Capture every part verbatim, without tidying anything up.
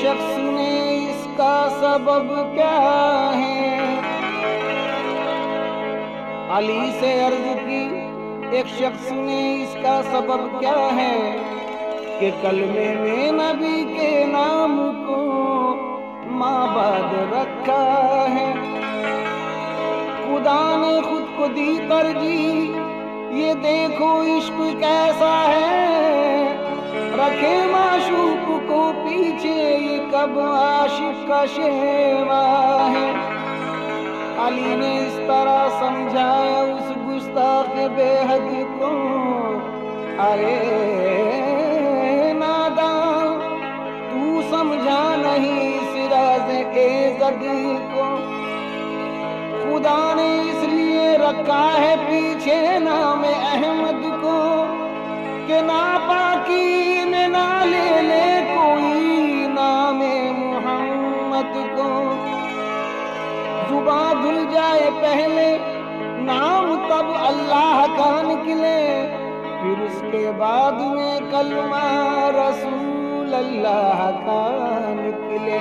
شخص نے اس کا سبب کیا ہے؟ علی سے عرض کی ایک شخص نے اس کا سبب کیا ہے کہ کلمے میں نبی کے نام کو معبد رکھا ہے۔ خدا نے خود کو دی ترجیح، یہ دیکھو عشق کیسا ہے، رکھے معشوق کو پیچھے یہ کب عاشق کا شیوا ہے۔ علی نے اس طرح سمجھایا اس گستاخ بے حد کو، ارے نادان تو سمجھا نہیں اس راز عزت کو، خدا نے اس لیے رکھا ہے پیچھے نام احمد کو کہ ناپاکی میں نہ لے لے کوئی نام محمد کو۔ زبان دھل جائے پہلے نام تب اللہ کا نکلے، پھر اس کے بعد میں کلمہ رسول اللہ کا نکلے۔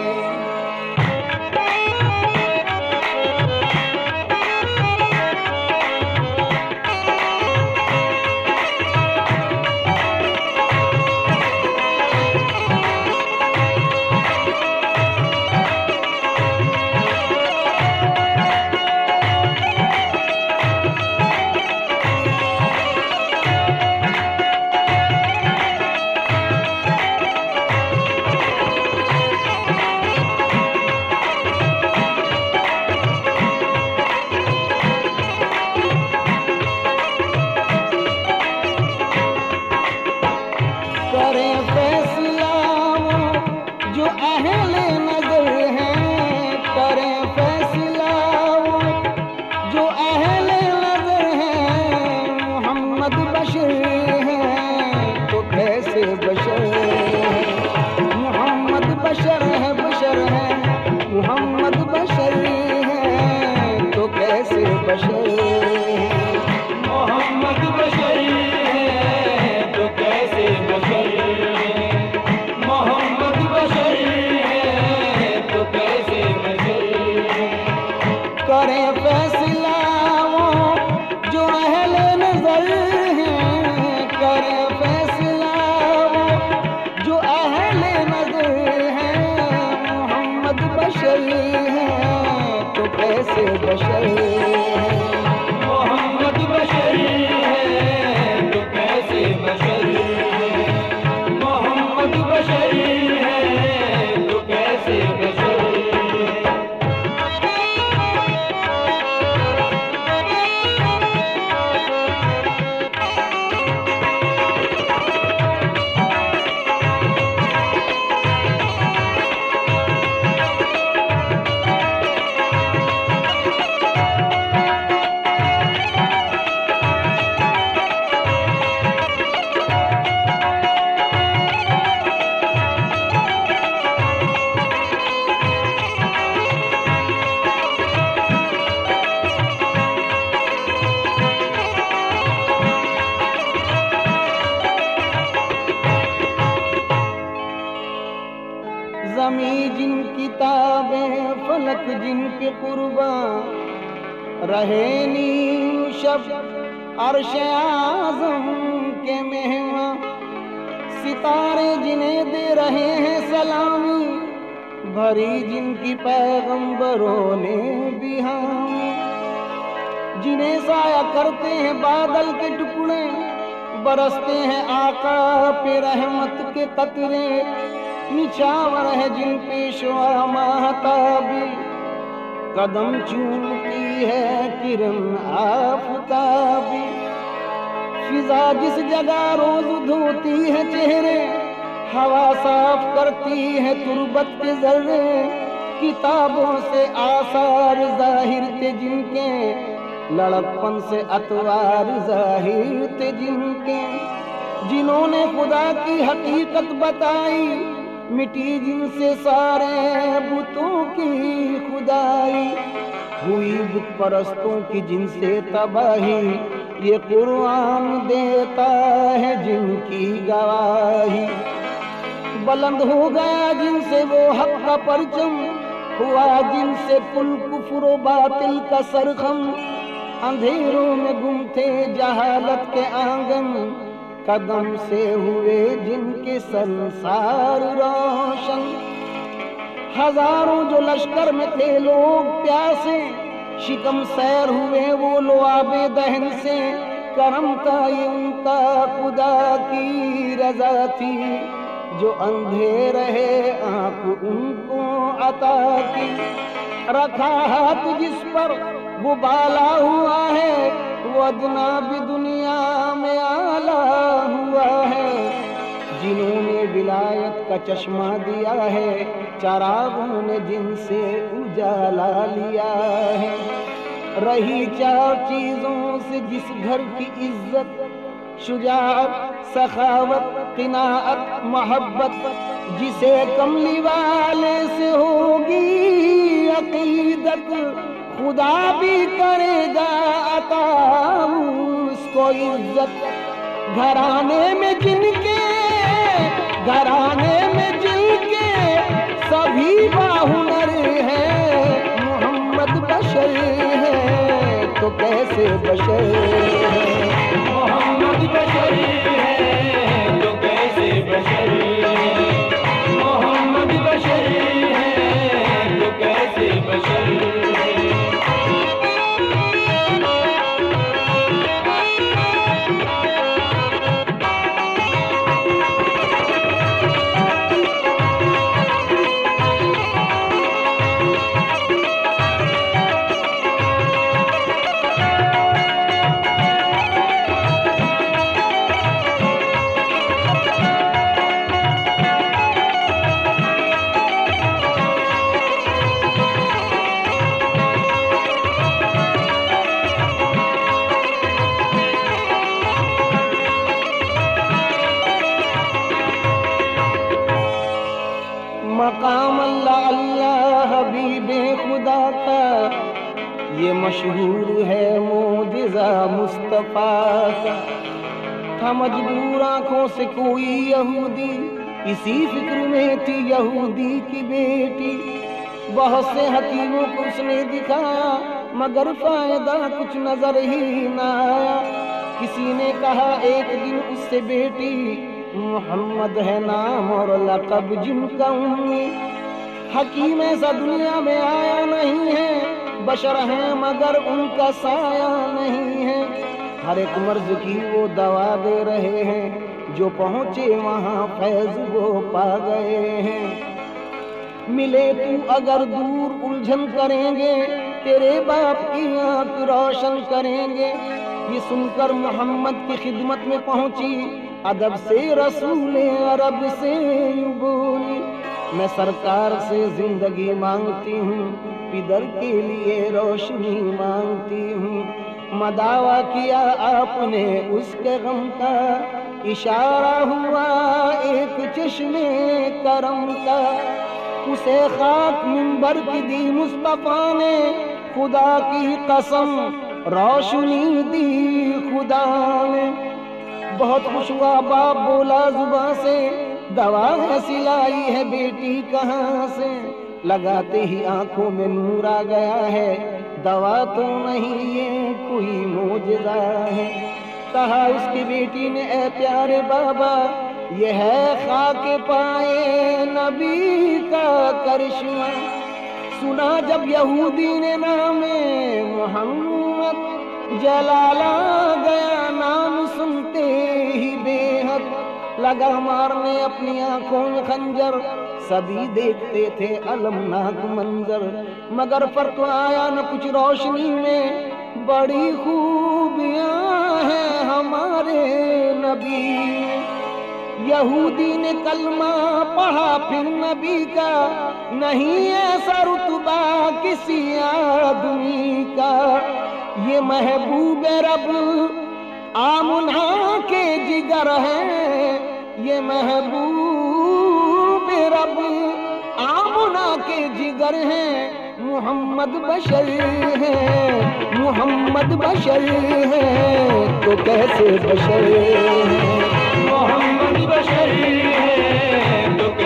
جن کے قرباں رہے نیم شب عرش اعظم کے مہمان، ستارے جنہیں دے رہے ہیں سلامی، بھری جن کی پیغمبروں نے بہانی، جنہیں سایہ کرتے ہیں بادل کے ٹکڑے، برستے ہیں آقا پہ رحمت کے قطرے، نچھاور ہے جن پہ شعاع ماہتابی، قدم چومتی ہے کرن آفتابی، فضا جس جگہ روز دھوتی ہے چہرے، ہوا صاف کرتی ہے تربت کے ذرے، کتابوں سے آثار ظاہر تھے جن کے، لڑکپن سے اطوار ظاہر تھے جن کے، جنہوں نے خدا کی حقیقت بتائی، مٹی جن سے سارے بتوں کی خدائی، ہوئی بت پرستوں کی جن سے تباہی، یہ قرآن دیتا ہے جن کی گواہی، بلند ہو گیا جن سے وہ حق کا پرچم، ہوا جن سے کل کفر و باطل کا سرخم، اندھیروں میں گم تھے جہالت کے آنگن، قدم سے ہوئے جن کے سنسار روشن۔ ہزاروں جو لشکر میں تھے لوگ پیاسے، شکم سیر ہوئے وہ لعاب دہن سے، کرم تھا یہ ان کا خدا کی رضا تھی، جو اندھے رہے آنکھ ان کو عطا کی۔ رکھا ہاتھ جس پر وہ بالا ہوا ہے، وہ ادنا بھی دنیا میں آلہ ہوا ہے، جنہوں نے ولایت کا چشمہ دیا ہے، چراغوں نے جن سے اجالا لیا ہے۔ رہی چار چیزوں سے جس گھر کی عزت، شجاعت، سخاوت، قناعت، محبت، جسے کملی والے سے ہوگی عقیدت، خدا بھی کرے گا عطا اس کو عزت۔ گھرانے میں جن کے گھرانے میں جن کے سبھی باہنر ہیں، محمد بشر ہے تو کیسے بشر ہے، محمد بشر ہے تو کیسے بشر ہے، محمد بشر ہے تو کیسے بشر ہے۔ مقام اللہ اللہ حبیب خدا کا، یہ مشہور ہے معجزہ مصطفیٰ کا۔ تھا مجبور آنکھوں سے کوئی یہودی، اسی فکر میں تھی یہودی کی بیٹی، بہت سے حکیموں کو اس نے دکھایا مگر فائدہ کچھ نظر ہی نہ آیا۔ کسی نے کہا ایک دن اس سے بیٹی، محمد ہے نام اور لقب جن کا امی، حکیم ایسا دنیا میں آیا نہیں ہے، بشر ہیں مگر ان کا سایہ نہیں ہے، ہر ایک مرض کی وہ دوا دے رہے ہیں، جو پہنچے وہاں فیض وہ پا گئے ہیں۔ ملے تو اگر دور الجھن کریں گے، تیرے باپ کی آنکھ روشن کریں گے۔ یہ سن کر محمد کی خدمت میں پہنچی، ادب سے رسول عرب سے یوں بولی، میں سرکار سے زندگی مانگتی ہوں، پدر کے لیے روشنی مانگتی ہوں۔ مداوا کیا آپ نے اس کے غم کا، اشارہ ہوا ایک چشمے کرم کا، اسے خاک منبر کی دی مصطفیٰ نے، خدا کی قسم روشنی دی خدا نے۔ بہت خوش ہوا باپ بولا زباں سے، دوا ہے سلائی ہے بیٹی کہاں سے، لگاتے ہی آنکھوں میں نور آ گیا ہے، دوا تو نہیں یہ کوئی معجزہ ہے۔ کہا اس کی بیٹی نے اے پیارے بابا، یہ ہے خاک پائے نبی کا کرشمہ۔ سنا جب یہودی نے نام محمد، جلالا گیا نام سنتے ہی بے حد، لگا مارنے اپنی آنکھوں میں خنجر، سبھی دیکھتے تھے المناک منظر، مگر فرق آیا نہ کچھ روشنی میں، بڑی خوبیاں ہیں ہمارے نبی۔ یہودی نے کلمہ پڑھا پھر نبی کا، نہیں ایسا رتبہ کسی آدمی کا، یہ محبوب رب آمنہ کے جگر ہے، یہ محبوب رب آمنہ کے جگر ہیں، محمد بشر ہے محمد بشر ہے تو کیسے بشر ہے، محمد بشر ہے تو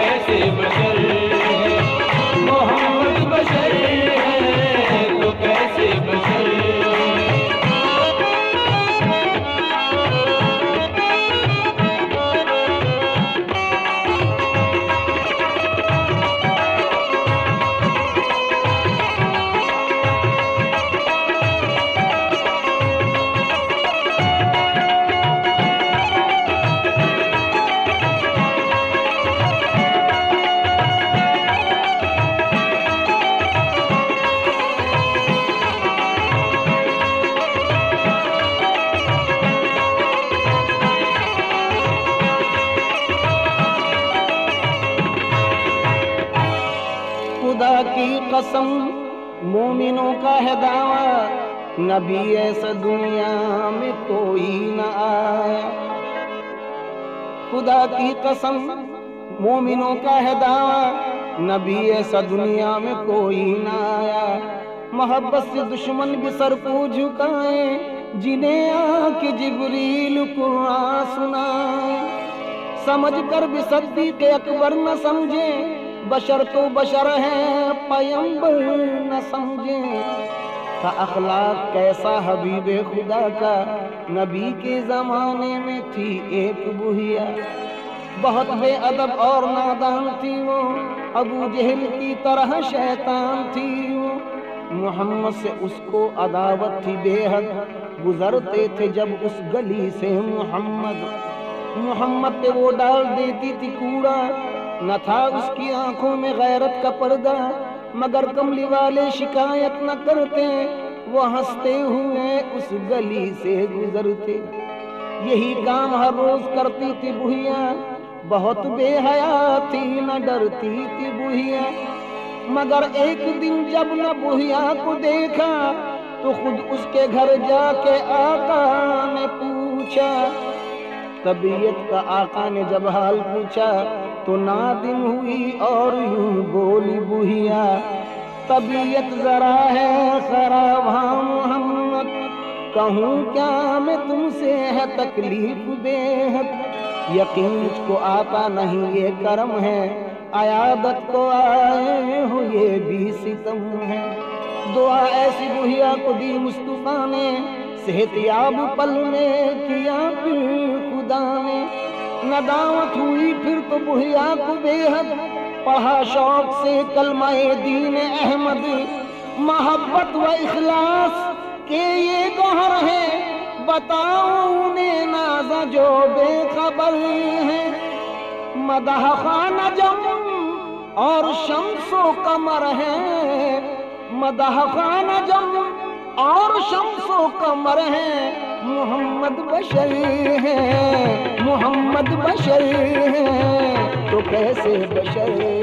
बशर है, मोहम्मद बशर है तो कैसे बशर है। खुदा की कसम मोमिनों का है दावा, नबी ऐसा दुनिया में कोई न आया। खुदा की कसम मोमिनों का है दावा, नबी ऐसा दुनिया में कोई न आया। मोहब्बत से दुश्मन भी सर को झुकाए, जिन्हें आके जिब्रील कुरान सुनाए। समझ कर भी सिद्दीक़ अकबर न समझे, बशर तो बशर है पैगंबर न समझे। था अखलाक कैसा हबीबे खुदा का, नबी के जमाने में थी एक बुढ़िया। बहुत बेअदब और नादान थी वो, अबू जहल की तरह शैतान थी वो। मोहम्मद से उसको अदावत थी बेहद, गुजरते थे जब उस गली से मोहम्मद। मोहम्मद पे वो डाल देती थी कूड़ा, न था उसकी आंखों में गैरत का पर्दा। मगर कमली वाले शिकायत न करते, वो हंसते हुए उस गली से गुजरते। यही काम हर रोज करती थी बुढ़िया, बहुत बेहया थी न डरती थी बुढ़िया। मगर एक दिन जब न बुढ़िया को देखा, तो खुद उसके घर जाके आका ने पूछा। तबीयत का आका ने जब हाल पूछा, तो नादिम हुई और यूं बोली बुढ़िया, तबीयत जरा है खराब हाँ मोहम्मद, कहूँ क्या मैं तुमसे है तकलीफ बेहद। यकीन मुझको आता नहीं ये करम है, आयादत को आए हो ये भी सितम है। दुआ ऐसी बुढ़िया को दी मुस्तफा ने, सेहतियाब पल में किया फिर खुदा ने। नदावत हुई फिर तो बुढ़िया को बेहद, पढ़ा शौक से कलमाए दीन अहमद। मोहब्बत व इखलास के ये गौहर है, बताओ उन्हें नाज़ा जो बेखबर है। मदह खाना जम और शम्सो कमर है, मदह खाना जम और शम्सो कमर है। मोहम्मद बशर है, मोहम्मद बशर है तो कैसे बशर